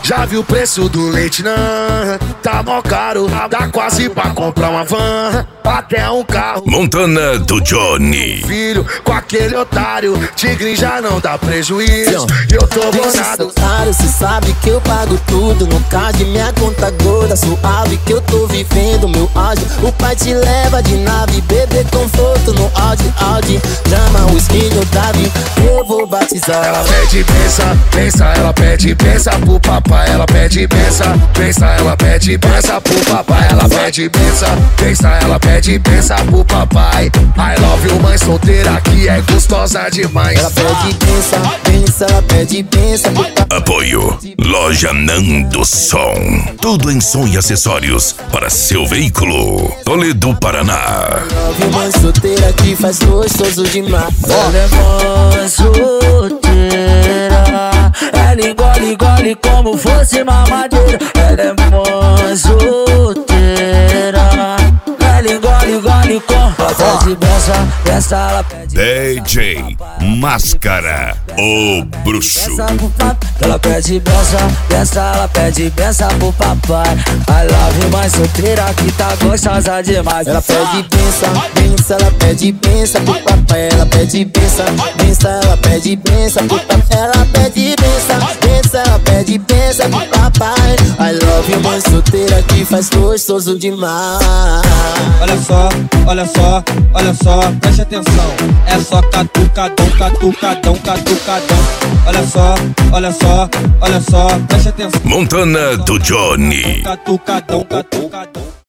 Já viu o preço do leite, não? Tá mó caro, dá quase pra comprar uma van, até um carro. Montana do Johnny. Filho, com aquele otário, tigre já não dá prejuízo. Eu tô bonado. Cê sabe que eu pago tudo. No card, minha conta gorda, suave que eu tô vivendo meu áudio. O pai te leva de nave, bebê conforto no Audi. Chama o skinho Davi, eu vou batizar. Ela pede pensa, ela pede pensa pro papai. Ela pede pensa, ela pede pensa pro papai. Ela pede pensa, ela pede pensa pro papai. I love you, mãe solteira que é gostosa demais. Ela pede pensa, ela pede pensa pro papai. Apoio Loja Nando Som. Tudo em som e acessórios para seu veículo. Toledo, Paraná. Love you, mãe solteira que faz gostoso demais. Ela é mãe solteira, ela engole como fosse mamadeira. Ela é mãe solteira, ela engole como. Ela pede benção, ela pede DJ Máscara, o bruxo. Ela pede benção, ela pede benção pro papai. I love you, mãe solteira que tá gostosa demais. Ela pede pensa, ela pede pensa pro papai. Ela pede pensa, ela pede pensa pro papai. Ela pede pensa, ela pede pensa pro papai. I love you, mãe solteira que faz gostoso demais. Olha só, preste atenção. É só catucadão. Olha só, preste atenção. Montana do Johnny. Catucadão.